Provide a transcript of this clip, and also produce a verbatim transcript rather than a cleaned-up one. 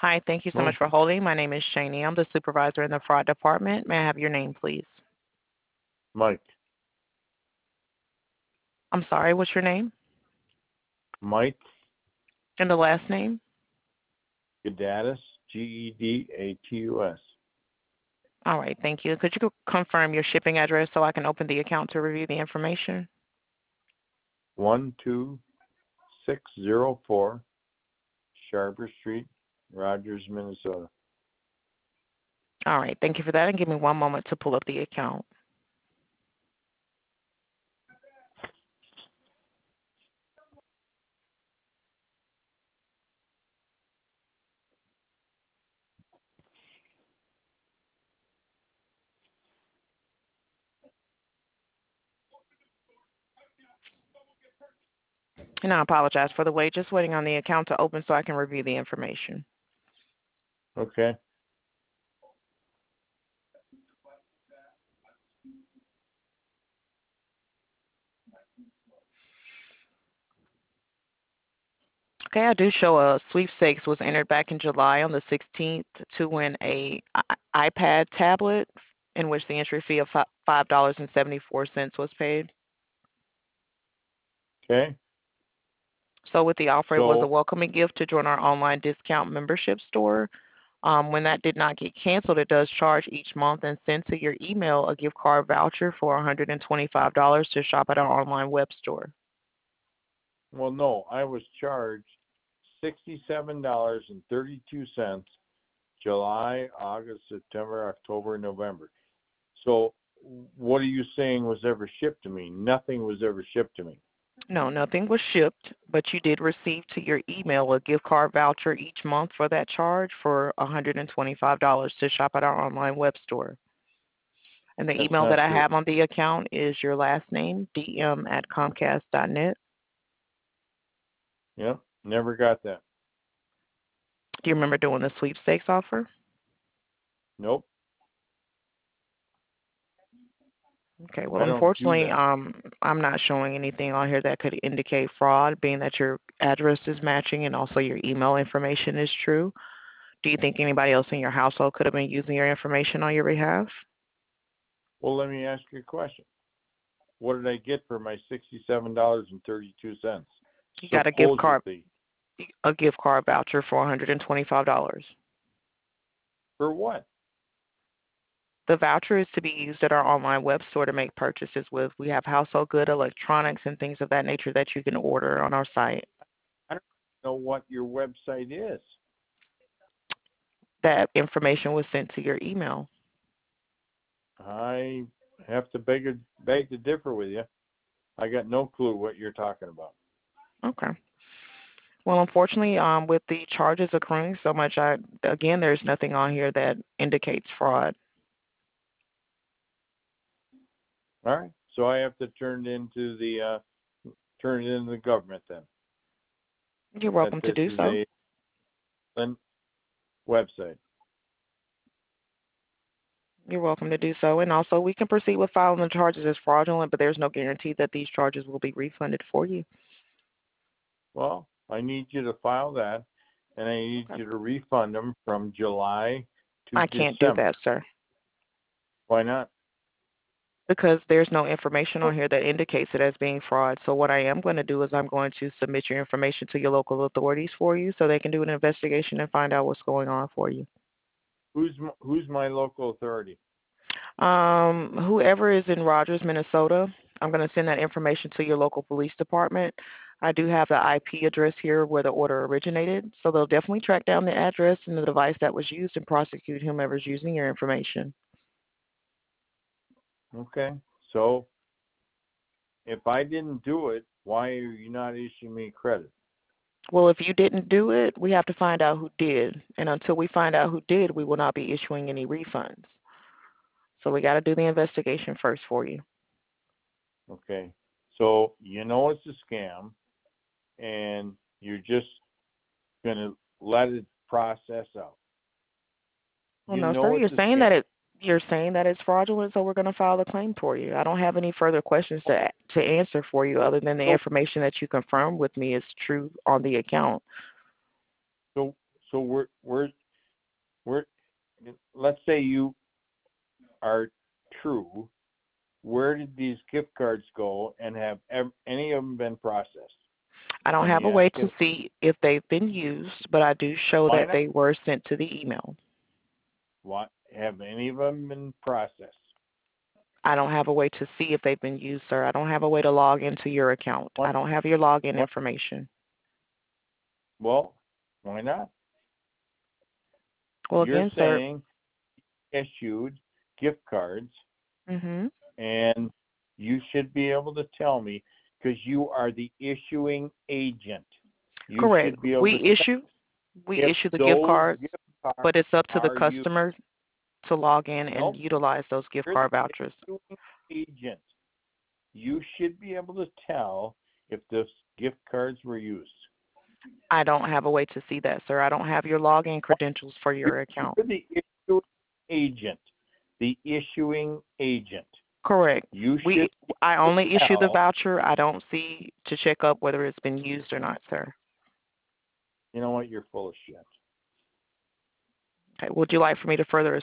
Hi, thank you so much Well, for holding. My name is Shani. I'm the supervisor in the fraud department. May I have your name, please? Mike. I'm sorry, what's your name? Mike And the last name? Gedatus, G E D A T U S. All right, thank you. Could you confirm your shipping address so I can open the account to review the information? one two six zero four Sharper Street, Rogers, Minnesota. All right, thank you for that. And give me one moment to pull up the account. And I apologize for the wait. Just waiting on the account to open so I can review the information. Okay. Okay, I do show a sweepstakes was entered back in July on the sixteenth to win a i- iPad tablet in which the entry fee of five dollars and seventy-four cents was paid. Okay. So with the offer, it was a So, welcoming gift to join our online discount membership store. Um, when that did not get canceled, it does charge each month and send to your email a gift card voucher for one hundred twenty-five dollars to shop at our online web store. well, no, I was charged sixty-seven dollars and thirty-two cents July, August, September, October, November. So, what are you saying was ever shipped to me? Nothing was ever shipped to me. No, nothing was shipped, but you did receive to your email a gift card voucher each month for that charge for one hundred twenty-five dollars to shop at our online web store. And the That's email that not I true. have on the account is your last name, d m at comcast dot net. Yep, never got that. Do you remember doing the sweepstakes offer? Nope, Okay, well, I don't do unfortunately, that. um, I'm not showing anything on here that could indicate fraud, being that your address is matching and also your email information is true. Do you think anybody else in your household could have been using your information on your behalf? Well, let me ask you a question. What did I get for my sixty-seven dollars and thirty-two cents? You got a gift card, Supposedly. a gift card voucher for one hundred twenty-five dollars. For what? The voucher is to be used at our online web store to make purchases with. We have household good electronics and things of that nature that you can order on our site. I don't know what your website is. That information was sent to your email. I have to beg, beg to differ with you. I got no clue what you're talking about. Okay. Well, unfortunately, um, with the charges accruing so much, I again, there's nothing on here that indicates fraud. All right. So I have to turn it into the uh, turn it into the government then. You're That welcome to this do is so. a website. You're welcome to do so. And also, we can proceed with filing the charges as fraudulent, but there's no guarantee that these charges will be refunded for you. Well, I need you to file that, and I need Okay. you to refund them from July to I can't do December. that, sir, Why not? because there's no information on here that indicates it as being fraud. So what I am going to do is I'm going to submit your information to your local authorities for you so they can do an investigation and find out what's going on for you. Who's m- who's my local authority? Um, whoever is in Rogers, Minnesota, I'm going to send that information to your local police department. I do have the I P address here where the order originated, so they'll definitely track down the address and the device that was used and prosecute whomever's using your information. Okay. So if I didn't do it, why are you not issuing me credit? Well, if you didn't do it, we have to find out who did. And until we find out who did, we will not be issuing any refunds. So we got to do the investigation first for you. Okay. So you know it's a scam, and you're just gonna let it process out. Well, You no, sir. know You're it's a saying scam. that it you're saying that it's fraudulent, so we're going to file the claim for you. I don't have any further questions to to answer for you other than the So information that you confirmed with me is true on the account. so so we're we're we're let's say you are true. Where did these gift cards go, and have ev- any of them been processed? I don't Let have me a ask way you, to see if they've been used, but I do show why that not? they were sent to the email. Why, have any of them been processed? I don't have a way to see if they've been used, sir. I don't have a way to log into your account. I What? don't have your login What? information. Well, why not? Well, You're again, sir. saying issued gift cards, Mhm. and you should be able to tell me because you are the issuing agent. You Correct. should be able to We tell issue we if issue the gift those cards, gift cards but it's up to the are you. customer to log in and Nope, utilize those gift you're the card vouchers. issuing agent. You should be able to tell if those gift cards were used. I don't have a way to see that, sir. I don't have your login credentials for You're, your account. you're the issuing agent. The issuing agent. Correct. You should We be I able only to issue the tell. voucher. I don't see to check up whether it's been used or not, sir. You know what? You're full of shit. Okay. Would you like for me to further